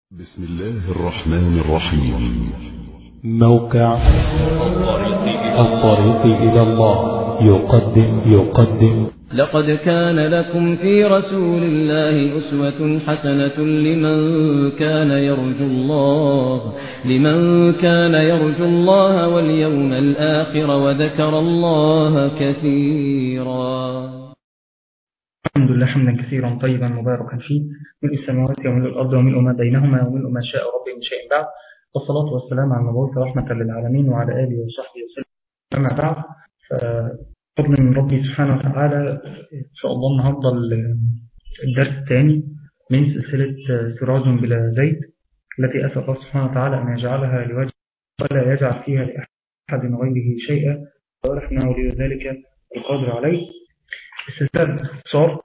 بسم الله الرحمن الرحيم. موقع الطريق إلى الله يقدم لقد كان لكم في رسول الله أسوة حسنة لمن كان يرجو الله واليوم الآخر وذكر الله كثيرا. الحمد لله حمدا كثيرا طيبا مباركا فيه، ملء السماوات وملء الأرض وملء ما بينهما وملء ما شاء ربي من شيء بعد، والصلاة والسلام على المبعوث رحمة للعالمين وعلى آله وصحبه وسلم. أما بعد، ففضل من ربي سبحانه وتعالى إن شاء الله النهارده الدرس الثاني من سلسلة سراج بلا زيت، التي أسأل الله سبحانه وتعالى أن يجعلها لوجه ولا يجعل فيها لأحد غيره شيئا، ونحن ولي ذلك القادر عليه. السلسلة باختصار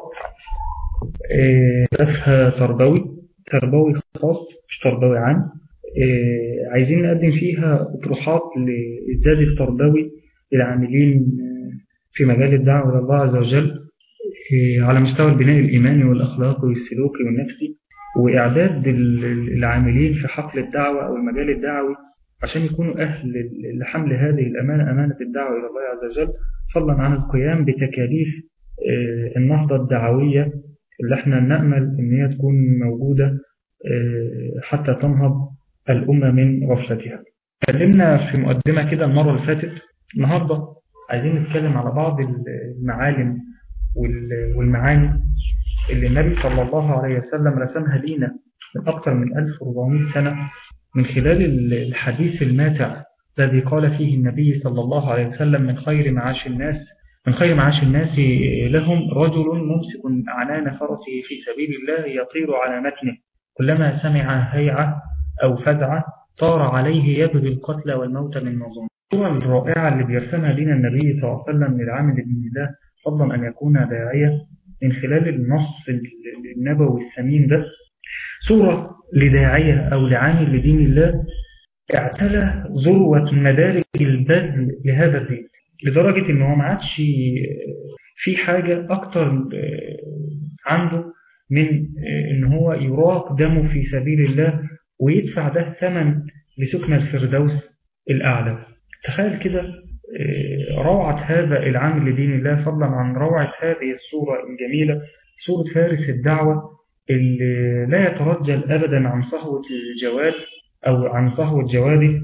هدفها تربوي خاص مش تربوي عام. عايزين نقدم فيها أطروحات للإعداد التربوي للعاملين في مجال الدعوة إلى الله عز وجل على مستوى البناء الإيماني والأخلاقي والسلوكي والنفسي، وإعداد العاملين في حقل الدعوة أو المجال الدعوي عشان يكونوا أهل لحمل هذه الأمانة، أمانة الدعوة إلى الله عز وجل، فضلا عن القيام بتكاليف النهضة الدعوية اللي احنا نأمل ان هي تكون موجودة حتى تنهض الأمة من غفلتها. تكلمنا في مقدمة كده المرة اللي فاتت. النهاردة عايزين نتكلم على بعض المعالم والمعاني اللي النبي صلى الله عليه وسلم رسمها لينا من أكثر من 1400 سنة من خلال الحديث الماتع الذي قال فيه النبي صلى الله عليه وسلم: من خير معاش الناس لهم رجل ممسك أعنان فرسه في سبيل الله يطير على متنه، كلما سمع هيعة أو فزعة طار عليه يبغي القتل والموت من نظام. الصورة الرائعة اللي بيرسمها لنا النبي صلى الله عليه وسلم للعامل لدين الله، فضلا أن يكون داعية من خلال النص النبوي الثمين ده، صورة لداعية أو لعامل لدين الله اعتلى ذروة مدارك البذل لهذا الدين، لدرجة إنه ما عادش في حاجة أكتر عنده من إن هو يراق دمه في سبيل الله ويدفع ده ثمن لسكن الفردوس الأعلى. تخيل كده روعة هذا العامل لدين الله، فضلا عن روعة هذه الصورة الجميلة، صورة فارس الدعوة اللي لا يترجل أبدا عن صهوة الجواد أو عن صهوة جواده.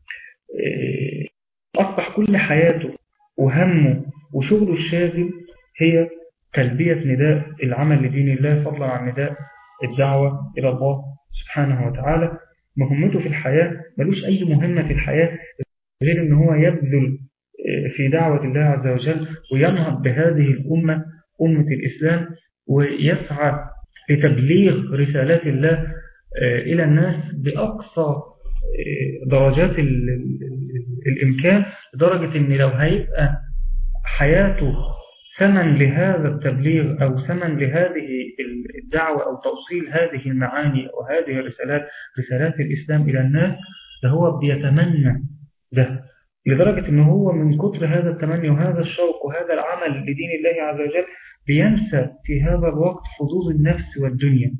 أصبح كل حياته وهمه وشغله الشاغل هي تلبية نداء العمل لدين الله، فضلا عن نداء الدعوة إلى الله سبحانه وتعالى. مهمته في الحياة ملوش أي مهمة في الحياة غير أنه هو يبذل في دعوة الله عز وجل وينهض بهذه الأمة، أمة الإسلام، ويسعى لتبليغ رسالات الله إلى الناس بأقصى درجات الإمكان، لدرجة أن لو هيبقى حياته ثمن لهذا التبليغ أو ثمن لهذه الدعوة أو توصيل هذه المعاني وهذه الرسالات، رسالات الإسلام إلى الناس، فهو بيتمنى ده، لدرجة أنه هو من كتر هذا التمني وهذا الشوق وهذا العمل لدين الله عز وجل بينسى في هذا الوقت حظوظ النفس والدنيا،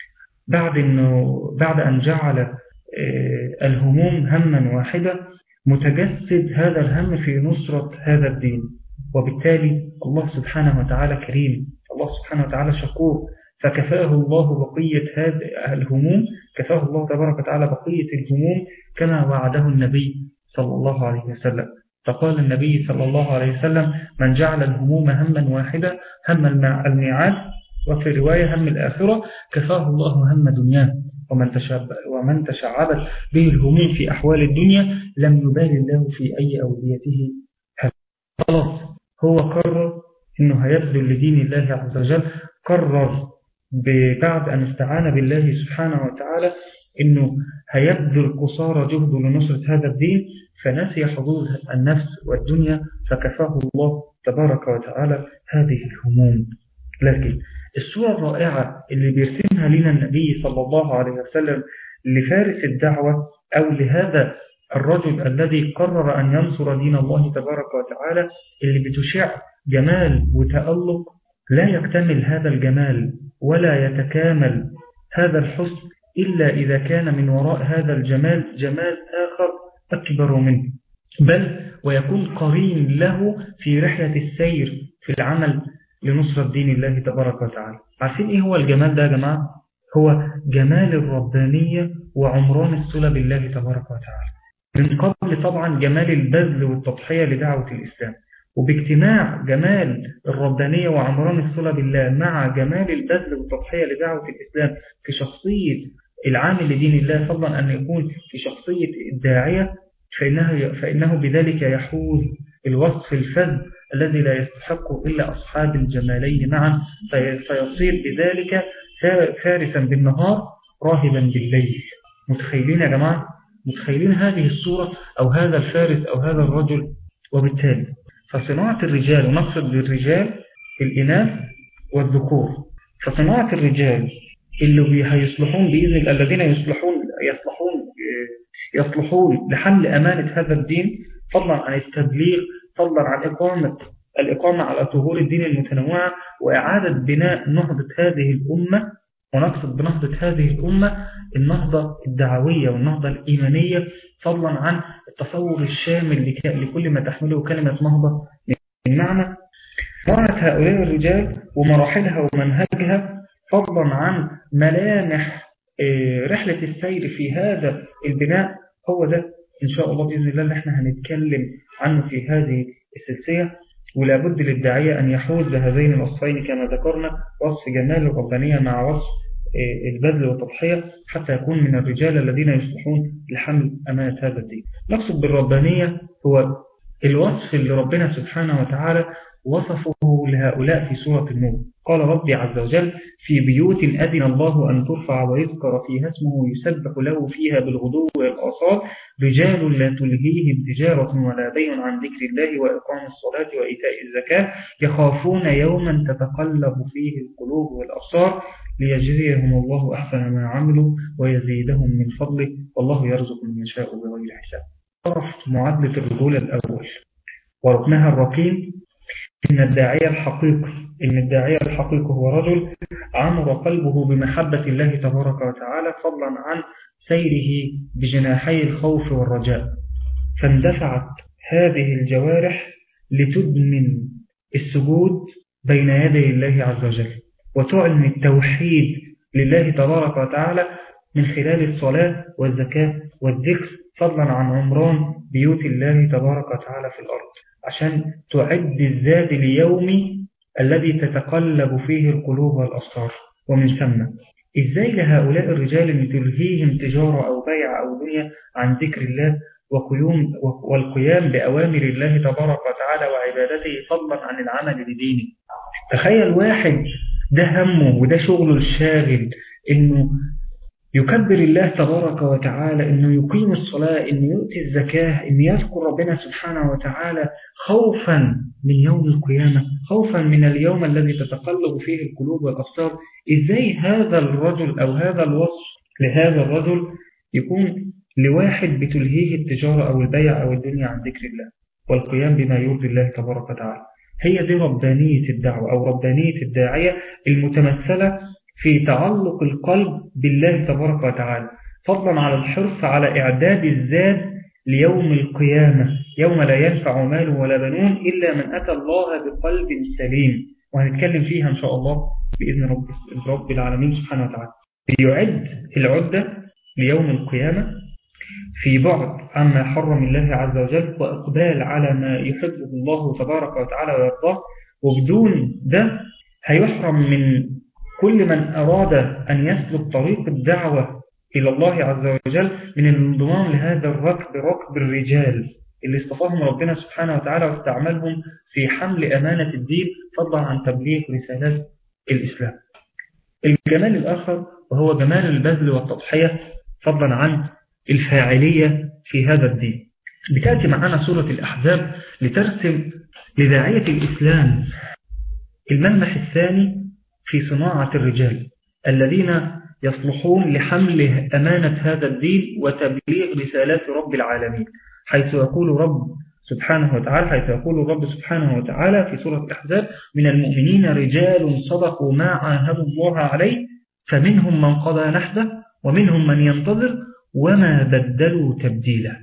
بعد أن جعل الهموم هما واحدة متجسد هذا الهم في نصرة هذا الدين. وبالتالي الله سبحانه وتعالى كريم، الله سبحانه وتعالى شكور، فكفاه الله بقية هذه الهموم، كفاه الله تبارك وتعالى بقية الهموم كما وعده النبي صلى الله عليه وسلم. فقال النبي صلى الله عليه وسلم: من جعل الهموم هما واحدة، هم الميعاد، وفي رواية هم الآخرة، كفاه الله هم دنياه، ومن تشعبت به الهموم في أحوال الدنيا لم يبال الله في أي أوليته. خلاص هو قرر إنه هيبذل لدين الله عز وجل، قرر بعد أن استعان بالله سبحانه وتعالى إنه هيبذل قصارى جهده لنصرة هذا الدين، فنسي حظوظ النفس والدنيا، فكفاه الله تبارك وتعالى هذه الهموم. لكن الصورة الرائعة اللي بيرسمها لنا النبي صلى الله عليه وسلم لفارس الدعوة أو لهذا الرجل الذي قرر أن ينصر دين الله تبارك وتعالى، اللي بتشع جمال وتألق، لا يكتمل هذا الجمال ولا يتكامل هذا الحسن إلا إذا كان من وراء هذا الجمال جمال آخر أكبر منه، بل ويكون قرين له في رحلة السير في العمل لنصرة دين الله تبارك وتعالى. عارفين إيه هو الجمال ده يا جماعة؟ هو جمال الربانية وعمران الصلة بالله تبارك وتعالى، من قبل طبعا جمال البذل والتضحية لدعوة الإسلام. وباجتماع جمال الربانية وعمران الصلة بالله مع جمال البذل والتضحية لدعوة الإسلام في شخصية العامل لدين الله، فضلا أن يكون في شخصية الداعية، فإنه بذلك يحوز الوصف الفذ الذي لا يستحق إلا أصحاب الجمالين معا، فيصير بذلك فارسا بالنهار راهبا بالليل. متخيلين يا جماعة؟ متخيلين هذه الصورة أو هذا الفارس أو هذا الرجل؟ وبالتالي فصناعة الرجال، ونقصد بالرجال الإناث والذكور، فصناعة الرجال اللي هيصلحون بإذن الله، الذين يصلحون لحمل أمانة هذا الدين، فضلا عن التبليغ، فضلا عن الإقامة على ظهور الدين المتنوعة، وإعادة بناء نهضة هذه الأمة. ونقصد بنهضة هذه الأمة النهضة الدعوية والنهضة الإيمانية، فضلا عن التصور الشامل لكل ما تحمله كلمة نهضة من معنى. صناعة هؤلاء الرجال ومراحلها ومنهجها، فضلا عن ملامح رحلة السير في هذا البناء، هو ده إن شاء الله بإذن الله اللي احنا هنتكلم عنه في هذه السلسلة. ولا بد للداعية أن يحوز بهذين الوصفين كما ذكرنا، وصف جمال الربانية مع وصف البذل والتضحية، حتى يكون من الرجال الذين يصلحون لحمل أمانة هذا الدين. نقصد بالربانية هو الوصف اللي ربنا سبحانه وتعالى وصفه لهؤلاء في سورة النور. قال ربي عز وجل: في بيوت أذن الله أن ترفع ويذكر فيها اسمه يسبح له فيها بالغدو والآصال رجال لا تلهيهم تجارة ولا بيع عن ذكر الله وإقام الصلاة وإيتاء الزكاة يخافون يوما تتقلب فيه القلوب والأبصار ليجزيهم الله أحسن ما عملوا ويزيدهم من فضله والله يرزق من يشاء بغير حساب. طرف معادلة الرجولة الأول وركنها الركين إن الداعية الحقيقي هو رجل عمر قلبه بمحبة الله تبارك وتعالى، فضلا عن سيره بجناحي الخوف والرجاء، فاندفعت هذه الجوارح لتدمن السجود بين يدي الله عز وجل، وتعلن التوحيد لله تبارك وتعالى من خلال الصلاة والزكاة والذكر، فضلا عن عمران بيوت الله تبارك وتعالى في الأرض، عشان تعد الزاد ليوم الذي تتقلب فيه القلوب والأبصار. ومن ثم إزاي لهؤلاء الرجال أن تلهيهم تجارة أو بيع أو دنيا عن ذكر الله والقيام بأوامر الله تبارك وتعالى وعبادته، فضلا عن العمل لدينه. تخيل واحد ده همه وده شغله الشاغل إنه يكبر الله تبارك وتعالى، إنه يقيم الصلاة، إنه يؤتي الزكاة، إنه يذكر ربنا سبحانه وتعالى خوفا من يوم القيامة، خوفا من اليوم الذي تتقلب فيه القلوب والأبصار. إزاي هذا الرجل أو هذا الوصف لهذا الرجل يكون لواحد بتلهيه التجارة أو البيع أو الدنيا عن ذكر الله والقيام بما يرضي الله تبارك وتعالى؟ هي دي ربانية الدعوة أو ربانية الداعية المتمثلة في تعلق القلب بالله تبارك وتعالى، فضلا على الحرص على إعداد الزاد ليوم القيامة، يوم لا ينفع مال ولا بنون إلا من أتى الله بقلب سليم. وهنتكلم فيها إن شاء الله بإذن رب العالمين سبحانه وتعالى. يعد العدة ليوم القيامة في بعد عما حرم الله عز وجل، وإقبال على ما يحبه الله تبارك وتعالى ويرضاه. وبدون ده هيحرم من كل من أراد أن يسلك طريق الدعوة إلى الله عز وجل من الانضمام لهذا الركب، ركب الرجال اللي اصطفاهم ربنا سبحانه وتعالى واستعملهم في حمل أمانة الدين، فضلا عن تبليغ رسالات الإسلام. الجمال الآخر وهو جمال البذل والتضحية، فضلا عن الفاعلية في هذا الدين. بتأتي معنا سورة الأحزاب لترسم لداعية الإسلام الملمح الثاني في صناعة الرجال الذين يصلحون لحمل أمانة هذا الدين وتبليغ رسالات رب العالمين، حيث يقول الرب سبحانه وتعالى في سورة الأحزاب: من المؤمنين رجال صدقوا ما عاهدوا الله عليه فمنهم من قضى نحبه ومنهم من ينتظر وما بدلوا تبديلا.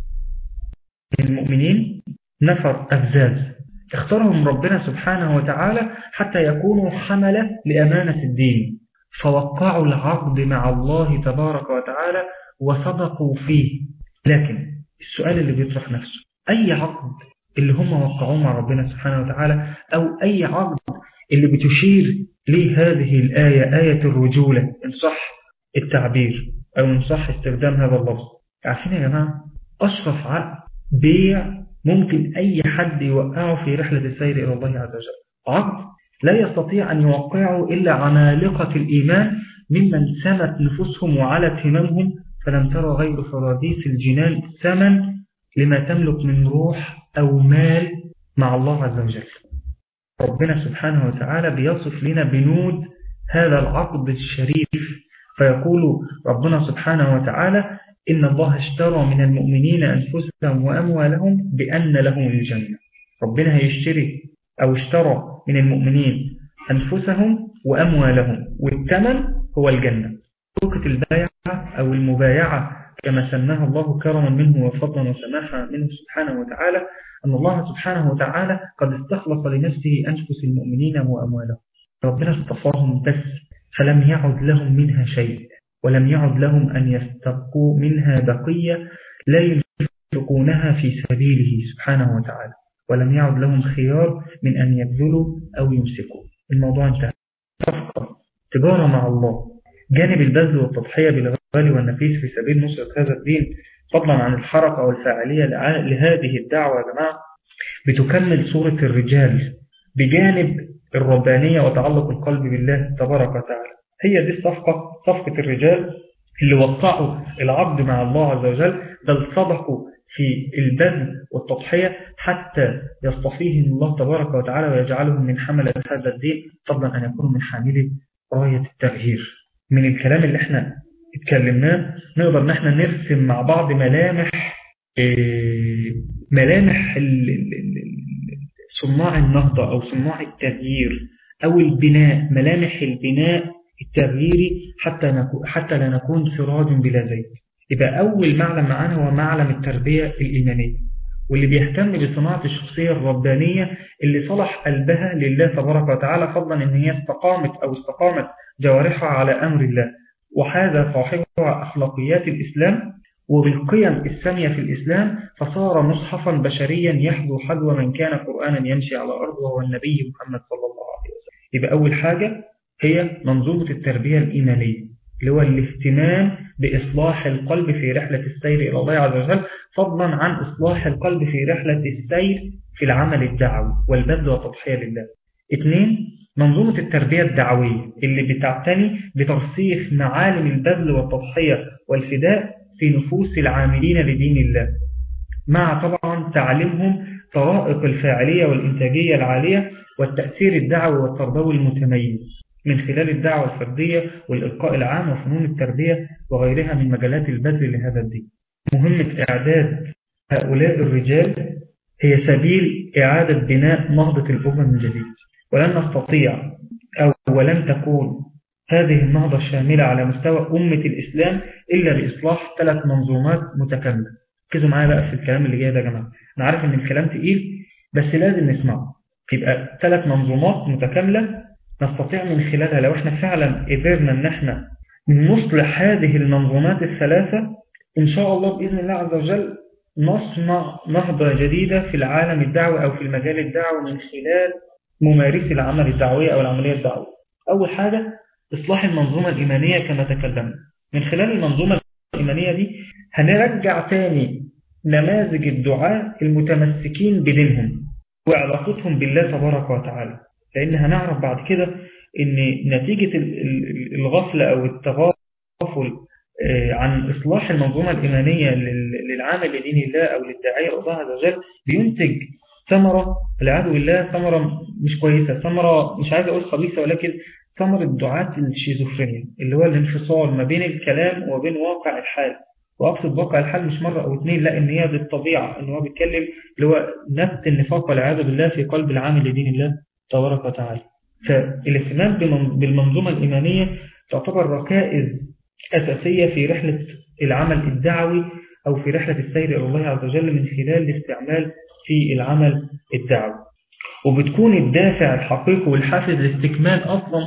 المؤمنين نفر أفزاز اختارهم ربنا سبحانه وتعالى حتى يكونوا حملة لأمانة الدين، فوقعوا العقد مع الله تبارك وتعالى وصدقوا فيه. لكن السؤال اللي بيطرح نفسه، أي عقد اللي هم وقعوه مع ربنا سبحانه وتعالى، أو أي عقد اللي بتشير لهذه الآية، آية الرجولة إن صح التعبير أو إن صح استخدام هذا اللفظ؟ عارفين يا جماعة، أشرف عقد بيع ممكن أي حد يوقعه في رحلة السير إلى الله عز وجل، عقد لا يستطيع أن يوقعه إلا عمالقة الإيمان ممن سمت نفوسهم وعلت هممهم، فلم ترى غير فراديس الجنان ثمن لما تملك من روح أو مال مع الله عز وجل. ربنا سبحانه وتعالى بيصف لنا بنود هذا العقد الشريف، فيقول ربنا سبحانه وتعالى: إن الله اشترى من المؤمنين أنفسهم وأموالهم بأن لهم الجنة. ربنا هيشتري أو اشترى من المؤمنين أنفسهم وأموالهم، والثمن هو الجنة. طريقة البيعة أو المبايعة كما سماها الله كرما منه وفضلا وسماحا منه سبحانه وتعالى، أن الله سبحانه وتعالى قد استخلص لنفسه أنفس المؤمنين وأموالهم. ربنا اصطفاهم بس، فلم يعد لهم منها شيء، ولم يعد لهم أن يستبقوا منها بقية لا ينفقونها في سبيله سبحانه وتعالى، ولم يعد لهم خيار من أن يبذلوا أو يمسكوا. الموضوع انتهى. صفقة تجارة مع الله، جانب البذل والتضحية بالغالي والنفيس في سبيل نصرة هذا الدين، فضلا عن الحركة والفاعلية لهذه الدعوة يا جماعة، بتكمل صورة الرجال بجانب الربانية وتعلق القلب بالله تبارك وتعالى. هي دي الصفقة، صفقة الرجال اللي وقعوا العبد مع الله عز وجل، بل صدقوا في البذل والتضحية حتى يصطفيهم الله تبارك وتعالى ويجعلهم من حملة هذا الدين، فضلا أن يكونوا من حاملي راية التغيير. من الكلام اللي احنا اتكلمناه نقدر ان احنا نرسم مع بعض ملامح صناع النهضة أو صناع التغيير أو البناء، ملامح البناء التغييري حتى لا نكون سراج بلا زيت. يبقى أول معلم معانا هو معلم التربية الإيمانية، واللي بيهتم بصناعة الشخصية الربانية اللي صلح قلبها لله تبارك وتعالى، فضلا إن هي استقامت جوارحها على أمر الله، وهذا صاحبها أخلاقيات الإسلام وبالقيم السامية في الإسلام، فصار مصحفا بشريا يحذو حذو من كان قرآنا يمشي على الأرض، وهو النبي محمد صلى الله عليه وسلم. يبقى أول حاجة هي منظومة التربية الإيمانية، اللي هو الاهتمام بإصلاح القلب في رحلة السير إلى الله عز وجل، فضلا عن إصلاح القلب في رحلة السير في العمل الدعوي والبذل والتضحية لله. 2. منظومة التربية الدعوية اللي بتعتني بترسيخ معالم البذل والتضحية والفداء في نفوس العاملين لدين الله، مع طبعا تعليمهم طرائق الفاعلية والإنتاجية العالية والتأثير الدعوي والتربوي المتميز من خلال الدعوة الفردية والإلقاء العام وفنون التربية وغيرها من مجالات البذل لهذا الدين. مهمة إعداد هؤلاء الرجال هي سبيل إعادة بناء نهضة الأمم من جديد، ولن نستطيع أو ولن تكون هذه النهضة الشاملة على مستوى أمة الإسلام إلا بإصلاح 3 منظومات متكاملة. ركزوا معايا بقى في الكلام اللي جاي ده يا جماعة، أنا عارف إن الكلام تقيل بس لازم نسمعه. يبقى 3 منظومات متكاملة نستطيع من خلالها، لو احنا فعلا قدرنا ان احنا نصلح هذه المنظومات ال3، ان شاء الله بإذن الله عز وجل نصنع نهضة جديدة في العالم الدعوي أو في المجال الدعوي من خلال ممارسي العمل الدعوي أو العملية الدعوية. أول حاجة إصلاح المنظومة الإيمانية كما تكلمنا. من خلال المنظومة الإيمانية دي هنرجع تاني نماذج الدعاء المتمسكين بدينهم وعلاقتهم بالله تبارك وتعالى، لأن هنعرف بعد كده إن نتيجة الغفلة أو التغافل عن إصلاح المنظومة الإيمانية للعامل لدين الله أو للداعية الله عز وجل بينتج ثمرة والعياذ بالله، ثمرة مش كويسة، ثمرة مش عايز أقول خبيثة، ولكن ثمرة دعاة الشيزوفرينيا، اللي هو الانفصال ما بين الكلام وبين واقع الحال. وأقصد واقع الحال مش مرة أو 2، لا، إن هي بالطبيعة إن هو بيتكلم اللي هو نبت النفاق والعياذ بالله في قلب العامل لدين الله تبارك وتعالى. فالاهتمام بالمنظومة الإيمانية تعتبر ركائز أساسية في رحلة العمل الدعوي أو في رحلة السير إلى الله عز وجل من خلال الاستعمال في العمل الدعوي. وبتكون الدافع الحقيقي والحافز لاستكمال أصلا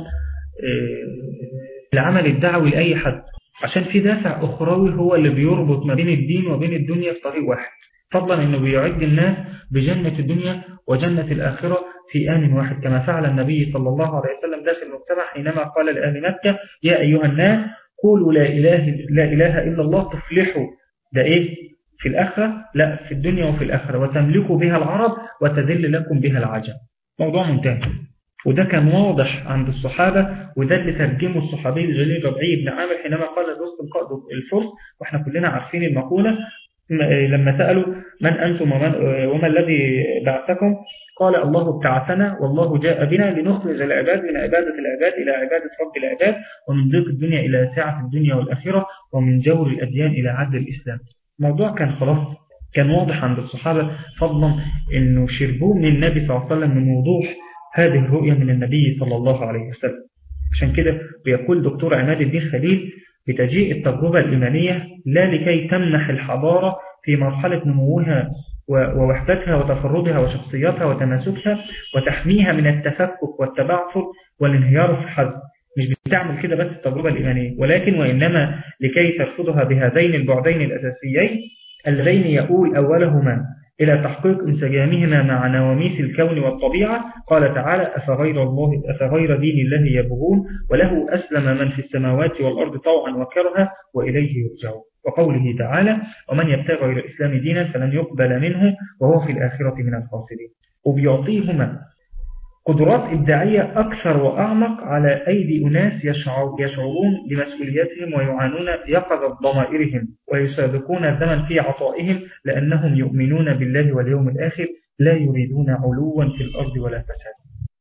العمل الدعوي لأي حد، عشان في دافع أخروي هو اللي بيربط ما بين الدين وبين الدنيا في طريق واحد، فضلا أنه بيعد الناس بجنة الدنيا وجنة الآخرة في آن واحد، كما فعل النبي صلى الله عليه وسلم داخل المجتمع حينما قال لأهل مكة: يا أيها الناس قولوا لا إله إلا الله تفلحوا. ده إيه؟ في الآخرة؟ لا، في الدنيا وفي الآخرة، وتملكوا بها العرب وتذل لكم بها العجم. موضوع منتهي. وده كان واضح عند الصحابة، وده اللي ترجمه الصحابي الجليل ربعي بن عامر حينما قال لرستم قائد الفرس، واحنا كلنا عارفين المقولة، لما سألوا من أنتم وما الذي بعثكم؟ قال: الله ابتعثنا والله جاء بنا لنخرج العباد من عبادة العباد إلى عبادة رب العباد، ومن ضيق الدنيا إلى سعة الدنيا والآخرة، ومن جور الأديان إلى عدل الإسلام. الموضوع كان خلاص، كان واضح عند الصحابة، فضلا أنه شربوه من النبي صلى الله عليه وسلم من وضوح هذه الرؤية من النبي صلى الله عليه وسلم. عشان كده بيقول دكتور عماد الدين خليل: بتجيء التجربة الإيمانية لا لكي تمنح الحضارة في مرحلة نموها ووحدتها وتفردها وشخصياتها وتماسكها وتحميها من التفكك والتبعثر والانهيار في الحزم. مش بتعمل كده بس التجربة الإيمانية، ولكن وإنما لكي ترفضها بهذين البعدين الأساسيين اللذين يؤول أولهما إلى تحقيق انسجامهما مع نواميس الكون والطبيعة. قال تعالى: أفغير دين الله يبغون وله أسلم من في السماوات والأرض طوعا وكرها وإليه يرجعون. وقوله تعالى: ومن يبتغي غير الإسلام دينا فلن يقبل منه وهو في الآخرة من الخاسرين. وبيعطيهما قدرات إبداعية أكثر وأعمق على أيدي أناس يشعرون بمسؤولياتهم ويعانون يقظة ضمائرهم ويسابقون الزمن في عطائهم، لأنهم يؤمنون بالله واليوم الآخر، لا يريدون علوا في الأرض ولا فساد.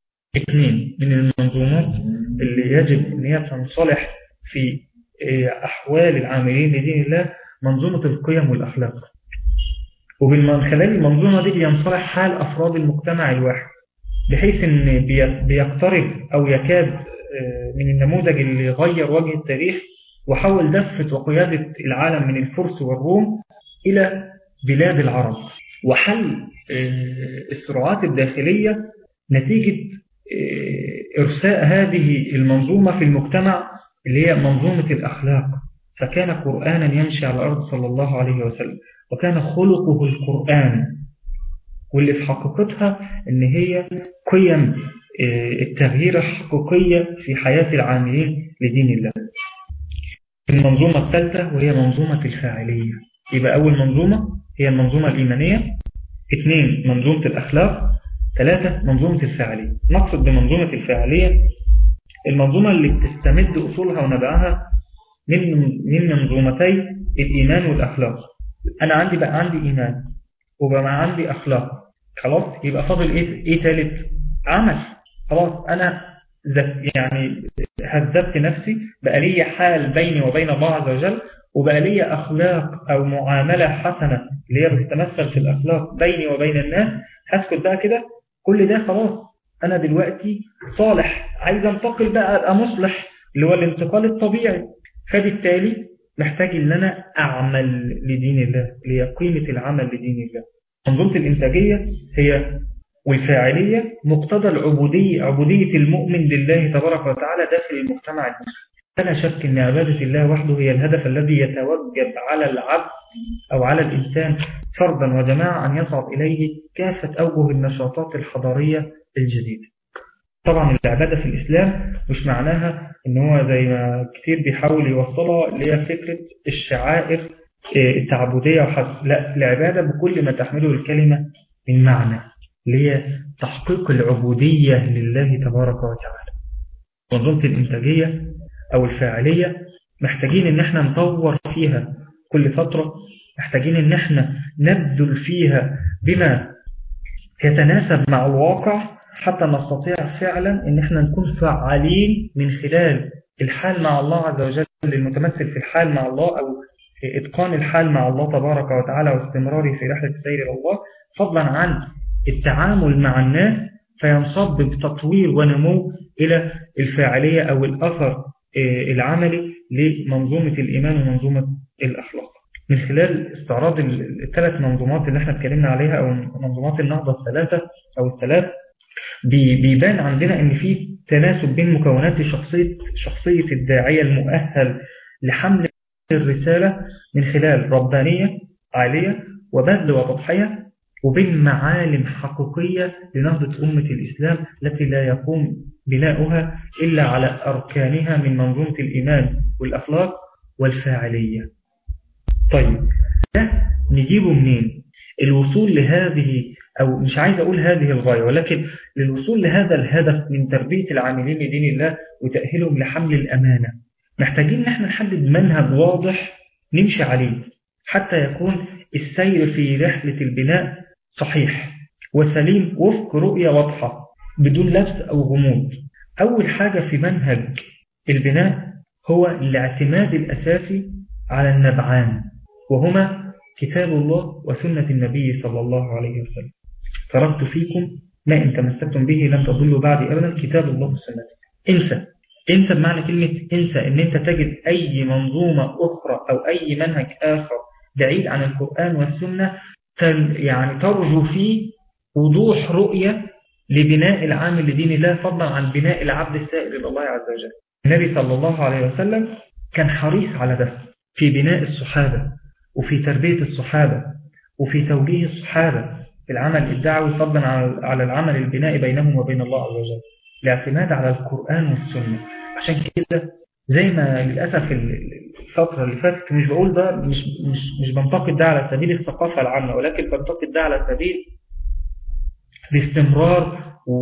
2 من المنظومات اللي يجب أن هي تنصلح في أحوال العاملين لدين الله منظومة القيم والأخلاق. ومن خلال المنظومة دي ينصلح حال أفراد المجتمع الواحد، بحيث أن بيقترب أو يكاد من النموذج اللي غير وجه التاريخ وحول دفة وقيادة العالم من الفرس والروم إلى بلاد العرب، وحل الصراعات الداخلية نتيجة إرساء هذه المنظومة في المجتمع اللي هي منظومة الأخلاق. فكان قرآنا يمشي على الأرض صلى الله عليه وسلم، وكان خلقه القرآن، واللي في حقيقتها ان هي قيم التغيير الحقيقية في حياة العاملين لدين الله. المنظومة الثالثة وهي منظومة الفاعلية. يبقى أول منظومة هي المنظومة الإيمانية، 2 منظومة الأخلاق، 3 منظومة الفاعلية. نقصد بمنظومة الفاعلية المنظومة اللي بتستمد أصولها ونبعها من منظومتي الإيمان والأخلاق. أنا عندي إيمان وبقى عندي أخلاق، خلاص يبقى فاضل إيه ثالث؟ عمل. خلاص أنا يعني هذبت نفسي، بقى لي حال بيني وبين الله عز وجل، وبقى لي أخلاق أو معاملة حسنة اللي هي بتتمثل في الأخلاق بيني وبين الناس. هسكت بقى كده؟ كل ده خلاص أنا دلوقتي صالح، عايز انتقل بقى أبقى مصلح اللي هو الانتقال الطبيعي. فبالتالي محتاج ان انا اعمل لدين الله، اللي هي قيمة العمل لدين الله. منظومة الانتاجية هي والفاعلية مقتضى عبودية المؤمن لله تبارك وتعالى داخل المجتمع المسلم. فلا شك ان عبادة الله وحده هي الهدف الذي يتوجب على العبد او على الانسان فردا وجماعة ان يصعد اليه كافة اوجه النشاطات الحضارية الجديدة. طبعا العبادة في الإسلام مش معناها ان هو زي ما كتير بيحاول يوصلها اللي هي فكرة الشعائر التعبدية وحسب. لا، العبادة بكل ما تحمله الكلمة من معنى، اللي هي تحقيق العبودية لله تبارك وتعالى. منظومة الإنتاجية أو الفاعلية محتاجين ان احنا نطور فيها كل فترة، محتاجين ان احنا نبذل فيها بما يتناسب مع الواقع حتى نستطيع فعلا ان احنا نكون فعالين من خلال الحال مع الله عز وجل، المتمثل في الحال مع الله او اتقان الحال مع الله تبارك وتعالى واستمراره في رحلة السير الى الله، فضلا عن التعامل مع الناس فينصب بتطوير ونمو الى الفاعلية او الاثر العملي لمنظومة الإيمان ومنظومة الأخلاق. من خلال استعراض الثلاث منظومات اللي احنا اتكلمنا عليها أو منظومات النهضة الثلاثة أو الثلاث، بيبان عندنا ان في تناسب بين مكونات شخصية الداعية المؤهل لحمل الرسالة من خلال ربانية عالية وبذل وتضحية، وبين معالم حقيقية لنهضة أمة الإسلام التي لا يقوم بناؤها إلا على أركانها من منظومة الإيمان والأخلاق والفاعلية. طيب ده نجيبه منين؟ الوصول لهذه، أو مش عايز أقول هذه الغاية، ولكن للوصول لهذا الهدف من تربية العاملين لدين الله وتأهيلهم لحمل الأمانة، محتاجين نحن نحدد منهج واضح نمشي عليه حتى يكون السير في رحلة البناء صحيح وسليم وفق رؤية واضحة بدون لبس أو غموض. أول حاجة في منهج البناء هو الاعتماد الأساسي على النبعان، وهما كتاب الله وسنة النبي صلى الله عليه وسلم. تركت فيكم ما إن تمسكتم به لن تضلوا بعدي أبدا، كتاب الله وسنة. انسى بمعنى كلمة انسى ان انت تجد اي منظومة اخرى او اي منهج اخر بعيد عن القرآن والسنة يعني ترجو فيه وضوح رؤية لبناء العامل لدين الله، فضلا عن بناء العبد السائر إلى الله عز وجل. النبي صلى الله عليه وسلم كان حريص على ده في بناء الصحابة وفي تربية الصحابة وفي توجيه الصحابة في العمل الدعوي، فضلا على العمل البنائي بينهم وبين الله عز وجل، الاعتماد على القرآن والسنة. عشان كده زي ما للأسف الفترة اللي فاتت، مش بقول ده مش بنتقد ده على سبيل الثقافة العامة، ولكن بنتقد ده على سبيل الاستمرار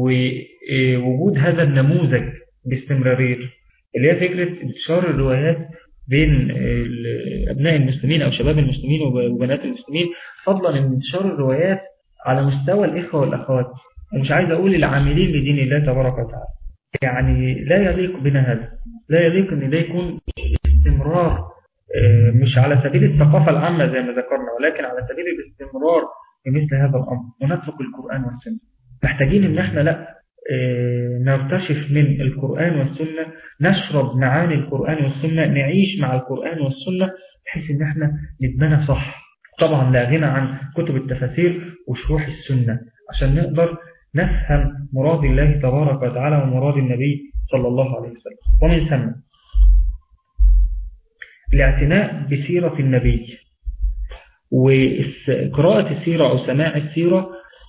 ووجود هذا النموذج باستمرارية، اللي هي فكرة انتشار الروايات بين أبناء المسلمين أو شباب المسلمين وبنات المسلمين، فضلا من انتشار الروايات على مستوى الإخوة والأخوات. ومش عايز أقول العاملين لدين الله تبارك وتعالى، يعني لا يليق بنا هذا، لا يليق أن ده يكون استمرار مش على سبيل الثقافة العامة زي ما ذكرنا، ولكن على سبيل الاستمرار في مثل هذا الأمر ونترك القرآن والسنة. محتاجين ان احنا لا نرتشف من القرآن والسنة، نشرب معاني القرآن والسنة، نعيش مع القرآن والسنة بحيث ان احنا نتبنى صح. طبعا لا غنى عن كتب التفاسير وشروح السنة عشان نقدر نفهم مراد الله تبارك وتعالى ومراد النبي صلى الله عليه وسلم. ومن ثم الاعتناء بسيرة النبي وقراءة السيرة أو سماع السيرة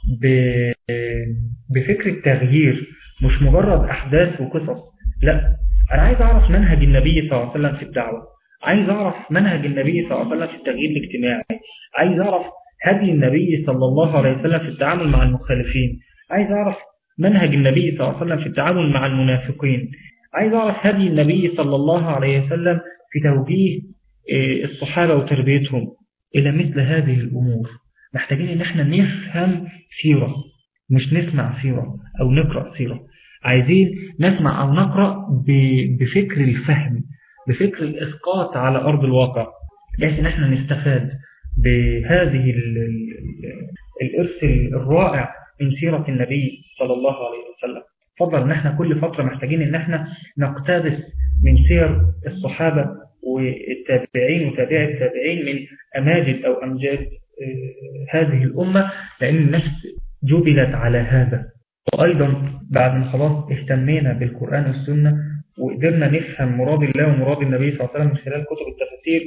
بفكر التغيير، مش مجرد أحداث وقصص. لا، أنا عايز أعرف منهج النبي صلى الله عليه وسلم في الدعوة، عايز أعرف منهج النبي صلى الله عليه وسلم في التغيير الاجتماعي، عايز أعرف هدي النبي صلى الله عليه وسلم في التعامل مع المخالفين، عايز أعرف منهج النبي صلى الله عليه وسلم في التعامل مع المنافقين، عايز أعرف هدي النبي صلى الله عليه وسلم في توجيه الصحابة وتربيتهم إلى مثل هذه الأمور. محتاجين إن احنا نفهم سيرة، مش نسمع سيرة أو نقرأ سيرة. عايزين نسمع أو نقرأ بفكر الفهم، بفكر الإسقاط على أرض الواقع، بحيث إن احنا نستفاد بهذه الإرث الرائع من سيرة النبي صلى الله عليه وسلم. فضل إن احنا كل فترة محتاجين إن احنا نقتبس من سير الصحابة والتابعين وتابع التابعين من أماجد أو أمجاد هذه الأمة، لأن النفس جبلت على هذا. وأيضا بعد ما خلاص اهتمينا بالقرآن والسنة وقدرنا نفهم مراد الله ومراد النبي صلى الله عليه وسلم من خلال كتب التفاسير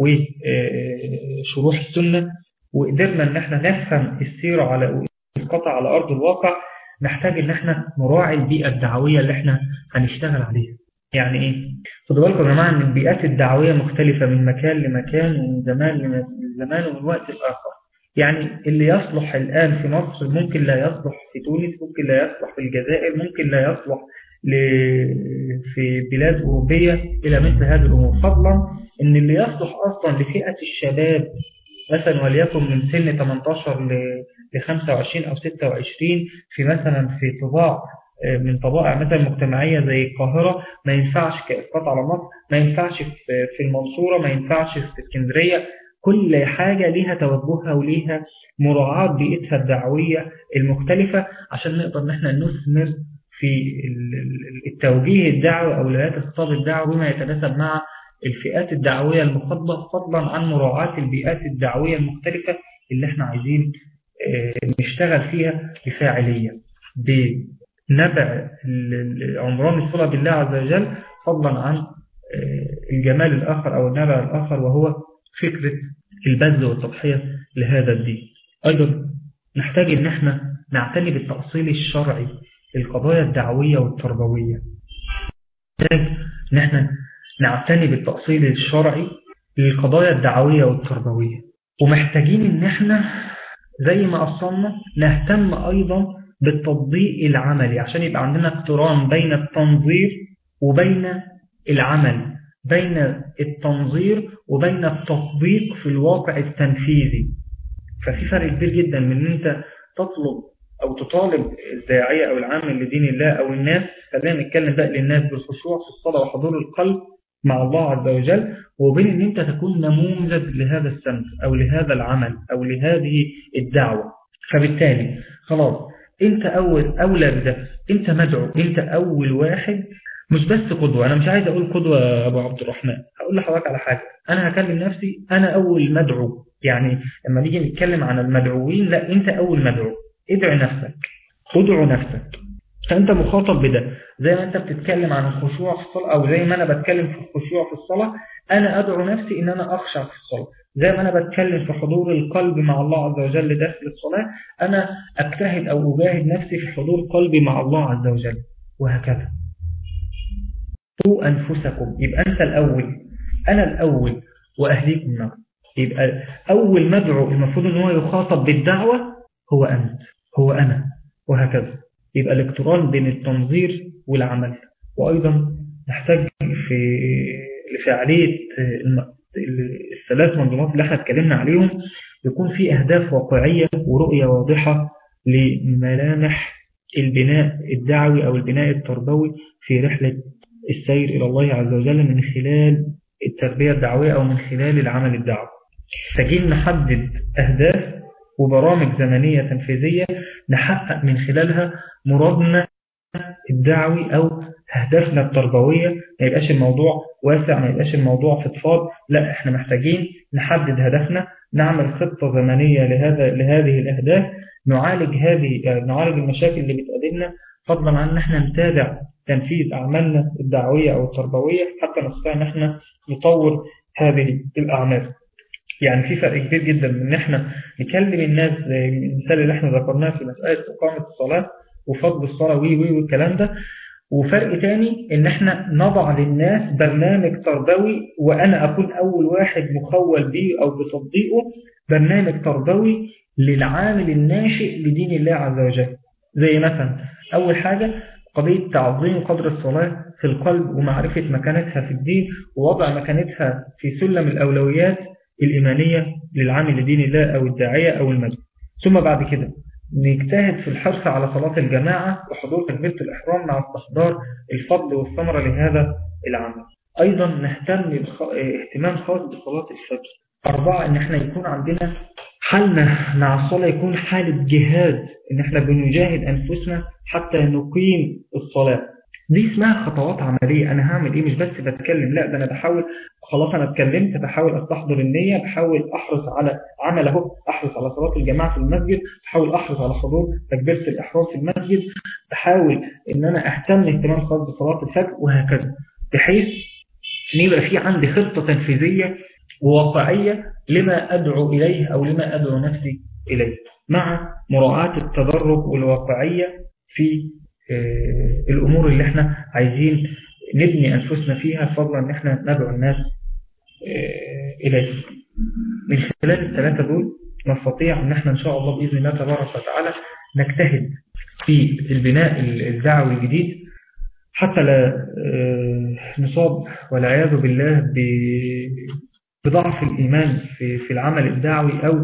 وشروح السنة، وقدرنا ان احنا نفهم السيرة على القطع على أرض الواقع، نحتاج ان احنا نراعي البيئة الدعوية اللي احنا هنشتغل عليها. يعني ايه؟ خدوا بالكم يا جماعة ان البيئات الدعوية مختلفة من مكان لمكان ومن زمان لزمان ومن وقت لآخر. يعني اللي يصلح الآن في مصر ممكن لا يصلح في تونس، ممكن لا يصلح في الجزائر، ممكن لا يصلح في بلاد أوروبية إلى مثل هذه الأمور. فضلا ان اللي يصلح أصلا لفئة الشباب مثلا وليكن من سن 18 ل 25 أو 26 في مثلا في طباع من طبائع مثلا مجتمعية زي القاهرة، ما ينفعش كإسقاط على مصر، ما ينفعش في المنصورة، ما ينفعش في اسكندرية. كل حاجة ليها توجهها وليها مراعاة بيئتها الدعوية المختلفة عشان نقدر نحن نثمر في التوجيه الدعوي أو أولويات الخطاب الدعوي بما يتناسب مع الفئات الدعوية المخاطبة، فضلا عن مراعاة البيئات الدعوية المختلفة اللي احنا عايزين نشتغل فيها بفاعلية بنبع عمران الصلة بالله عز وجل، فضلا عن الجمال الآخر أو النبع الآخر وهو فكرة البذل والتضحية لهذا الدين. أيضا نحتاج أن احنا نعتني بالتأصيل الشرعي للقضايا الدعوية والتربوية. نحتاج أن احنا نعتني بالتأصيل الشرعي للقضايا الدعوية والتربوية، ومحتاجين أن احنا زي ما أصلنا نهتم أيضا بالتطبيق العملي، عشان يبقى عندنا اقتران بين التنظير وبين العمل، بين التنظير وبين التطبيق في الواقع التنفيذي. ففي فرق كبير جدا من ان انت تطلب او تطالب الداعية او العامل لدين الله او الناس، خلينا نتكلم بقى للناس بالخشوع في الصلاة وحضور القلب مع الله عز وجل، وبين ان انت تكون نموذج لهذا السمت او لهذا العمل او لهذه الدعوة. فبالتالي خلاص انت اولى بده، انت مدعو، انت اول واحد، مش بس قدوة. أنا مش عايز أقول قدوة يا أبو عبد الرحمن، هقول لحضرتك على حاجة، أنا هكلم نفسي أنا أول مدعو. يعني لما نيجي نتكلم عن المدعوين، لا، أنت أول مدعو. ادعي نفسك، ادعو نفسك، فأنت مخاطب بده. زي ما أنت بتتكلم عن الخشوع في الصلاة، أو زي ما أنا بتكلم في الخشوع في الصلاة، أنا أدعو نفسي إن أنا أخشع في الصلاة. زي ما أنا بتكلم في حضور القلب مع الله عز وجل داخل الصلاة، أنا أجتهد أو أجاهد نفسي في حضور قلبي مع الله عز وجل، وهكذا. أنفسكم، يبقى أنت الأول، أنا الأول، وأهليكم النار. يبقى أول مدعو المفروض أن هو يخاطب بالدعوة هو أنت، هو أنا، وهكذا. يبقى الاقتران بين التنظير والعمل. وأيضا نحتاج لفعالية الثلاث منظومات اللي احنا اتكلمنا عليهم يكون في أهداف واقعية ورؤية واضحة لملامح البناء الدعوي أو البناء التربوي في رحلة السير إلى الله عز وجل من خلال التربية الدعوية أو من خلال العمل الدعوي. محتاجين نحدد أهداف وبرامج زمنية تنفيذية نحقق من خلالها مرادنا الدعوي أو أهدافنا التربوية. ما يبقاش الموضوع واسع، ما يبقاش الموضوع فضفاض، لا، احنا محتاجين نحدد هدفنا، نعمل خطة زمنية لهذه الأهداف، نعالج المشاكل اللي بتقابلنا، فضلا عن ان احنا نتابع تنفيذ أعمالنا الدعوية أو التربوية حتى نستطيع ان احنا نطور هذه الأعمال. يعني في فرق كبير جدا من ان احنا نكلم الناس زي المثال اللي احنا ذكرناه في مسألة إقامة الصلاة وفضل الصلاة والكلام ده، وفرق تاني ان احنا نضع للناس برنامج تربوي وانا اكون اول واحد مخول به او بتطبيقه، برنامج تربوي للعامل الناشئ لدين الله عز وجل. زي مثلا اول حاجة قضية تعظيم قدر الصلاة في القلب ومعرفة مكانتها في الدين ووضع مكانتها في سلم الأولويات الإيمانية للعامل لدين الله أو الداعية أو المدعو. ثم بعد كده نجتهد في الحرص على صلاة الجماعة وحضور تكبيرة الإحرام مع استحضار الفضل والثمرة لهذا العمل. أيضا نهتم اهتمام خاص بصلاة الفجر. 4 إن احنا يكون عندنا حالنا مع الصلاة يكون حالة جهاد، إن احنا بنجاهد أنفسنا حتى نقيم الصلاة. دي اسمها خطوات عملية. أنا هعمل إيه؟ مش بس بتكلم، لا، ده أنا بحاول، خلاص أنا اتكلمت، بحاول أستحضر النية، بحاول أحرص على عمل أهو، أحرص على صلاة الجماعة في المسجد، بحاول أحرص على حضور تكبيرة الإحرام في المسجد، بحاول إن أنا أهتم اهتمام خاص بصلاة الفجر، وهكذا، بحيث إن يبقى في عندي خطة تنفيذية وواقعية لما أدعو إليه أو لما أدعو نفسي إليه، مع مراعاة التدرج والواقعية في الأمور اللي احنا عايزين نبني أنفسنا فيها، فضلا ان احنا ندعو الناس إليه. من خلال ال3 دول نستطيع ان احنا إن شاء الله بإذن الله تبارك وتعالى نجتهد في البناء الدعوي الجديد حتى لا نصاب والعياذ بالله بضعف الإيمان في العمل الدعوي، أو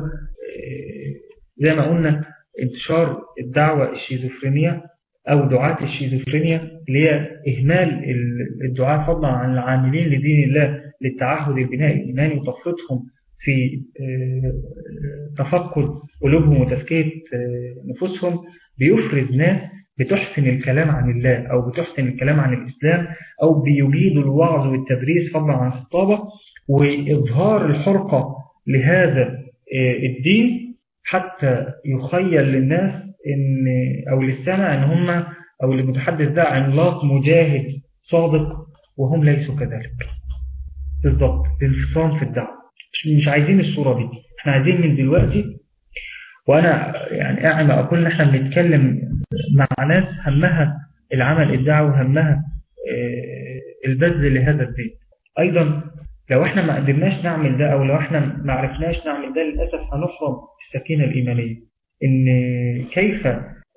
زي ما قلنا انتشار الدعوة الشيزوفرينية أو دعاة الشيزوفرينيا، اللي هي إهمال الدعاة فضلا عن العاملين لدين الله للتعهد البناء الإيماني وتفريطهم في تفقد قلوبهم وتزكية نفوسهم، بيفرز ناس بتحسن الكلام عن الله أو بتحسن الكلام عن الإسلام أو بيجيد الوعظ والتدريس فضلا عن الخطابة، وإظهار الحرقة لهذا الدين حتى يخيل للناس إن أو للسمع إن هم أو المتحدث ده عملاق مجاهد صادق وهم ليسوا كذلك. بالضبط، الانفصام في الدعوة. مش عايزين الصورة دي، احنا عايزين من دلوقتي، وأنا يعني أعمى أقول إن احنا بنتكلم مع ناس همها العمل الدعوة وهمها البذل لهذا الدين. أيضا لو احنا ما قدرناش نعمل ده أو لو احنا ما عرفناش نعمل ده للأسف هنحرم السكينة الإيمانية. إن كيف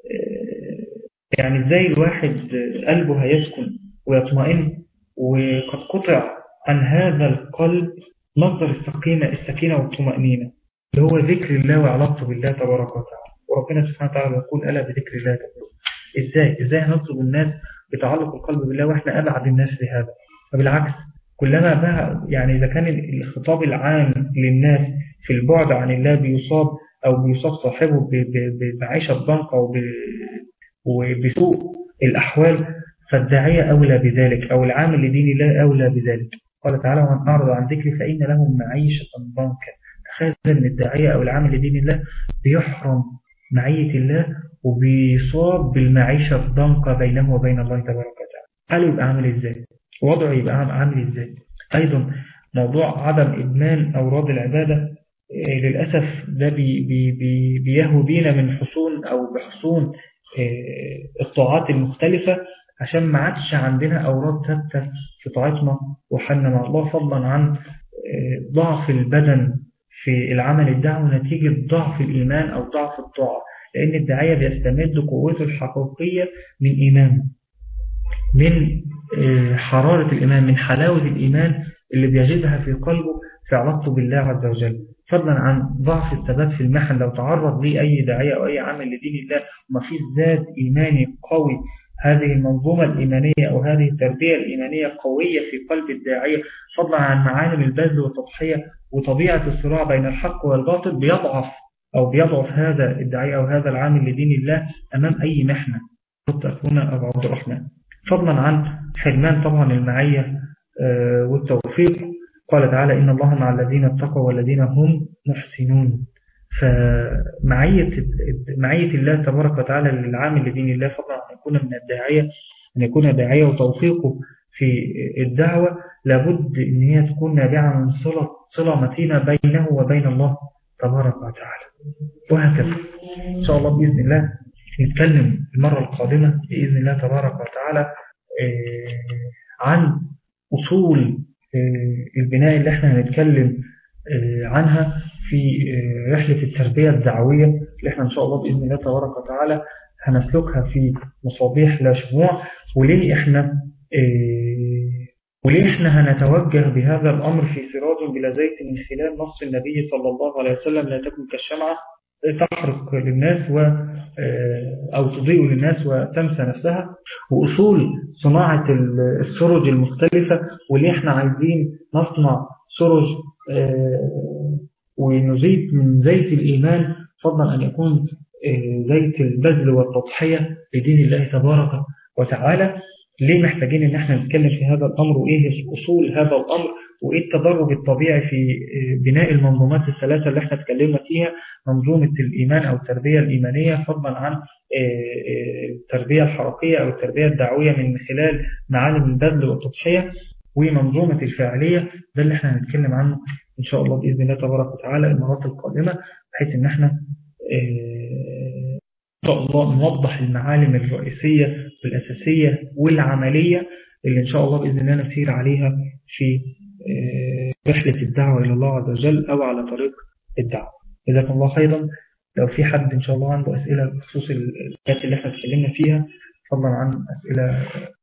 يعني ازاي الواحد قلبه هيسكن ويطمئن وقد قطع عن هذا القلب مصدر السكينة والطمأنينة اللي هو ذكر الله وعلاقته بالله تبارك وتعالى. وربنا سبحانه وتعالى يقول ألا بذكر الله تبارك. ازاي هنطلب الناس بتعلق القلب بالله واحنا أبعد الناس لهذا؟ فبالعكس كلما بقى يعني إذا كان الخطاب العام للناس في البعد عن الله بيصاب أو بيصاب صاحبه بعيشة ضنكة وبسوء الأحوال، فالداعية أولى بذلك أو العامل لدين الله أولى بذلك. قال تعالى ومن أعرض عن ذكري فإن لهم معيشة ضنكا. تخيل أن الداعية أو العامل لدين الله بيحرم معية الله وبيصاب بالمعيشة الضنكة بينه وبين الله تبارك وتعالى. حاله يبقى عامل إزاي؟ وضعه يبقى عامل إزاي؟ أيضا موضوع عدم إدمان أوراد العبادة للأسف ده بيهو بينا من حصون أو بحصون الطاعات المختلفة عشان ما عادش عندنا أوراد ثابتة في طاعتنا وحنا مع الله، فضلا عن ضعف البدن في العمل الدعوي نتيجة ضعف الإيمان أو ضعف الطاعة. لأن الداعية بيستمد قوته الحقيقية من إيمانه، من حرارة الإيمان، من حلاوة الإيمان اللي بيجدها في قلبه في علاقته بالله عز وجل، فضلا عن ضعف الثبات في المحن. لو تعرض لي أي داعية أو أي عامل لدين الله وما فيه زاد إيماني قوي، هذه المنظومة الإيمانية أو هذه التربية الإيمانية قوية في قلب الداعية، فضلا عن معاني البذل والتضحية وطبيعة الصراع بين الحق والباطل، بيضعف هذا الداعية أو هذا العامل لدين الله أمام أي محنة. أخونا أبو عبد الرحمن، فضلا عن حرمان طبعا المعية والتوفيق. قال تعالى إن الله مع الذين اتقوا والذين هم محسنون. فمعية الله تبارك وتعالى للعامل لدين الله، فضلا عن أن يكون داعية وتوفيقه في الدعوة لابد أن هي تكون نابعة من صلة متينة بينه وبين الله تبارك وتعالى. وهكذا إن شاء الله بإذن الله نتكلم المرة القادمة بإذن الله تبارك وتعالى عن أصول البناء اللي احنا هنتكلم عنها في رحلة التربية الدعوية اللي احنا إن شاء الله بإذن الله تبارك وتعالى هنسلكها في مصابيح لا شموع. وليه احنا هنتوجه بهذا الأمر في سراج بلا زيت من خلال نص النبي صلى الله عليه وسلم لا تكن كالشمعة تحرق للناس أو تضيء للناس وتنسى نفسها، وأصول صناعة السرج المختلفة، واللي احنا عايزين نصنع سرج ونزيد من زيت الإيمان، فضلا أن يكون زيت البذل والتضحية لدين الله تبارك وتعالى. ليه محتاجين ان احنا نتكلم في هذا الأمر، وإيه أصول هذا الأمر، وإيه التدرج الطبيعي في بناء المنظومات الثلاثة اللي احنا اتكلمنا فيها، منظومة الإيمان أو التربية الإيمانية، فضلا عن التربية الحركية أو التربية الدعوية من خلال معالم البذل والتضحية، ومنظومة الفاعلية. ده اللي احنا هنتكلم عنه إن شاء الله بإذن الله تبارك وتعالى المرات القادمة، بحيث ان احنا إن شاء الله نوضح المعالم الرئيسية والأساسية والعملية اللي إن شاء الله بإذن الله نسير عليها في رحلة الدعوة إلى الله عز وجل أو على طريق الدعوة. جزاكم الله خيرا. لو في حد إن شاء الله عنده أسئلة بخصوص الحاجات اللي احنا اتكلمنا فيها، فضلا عن أسئلة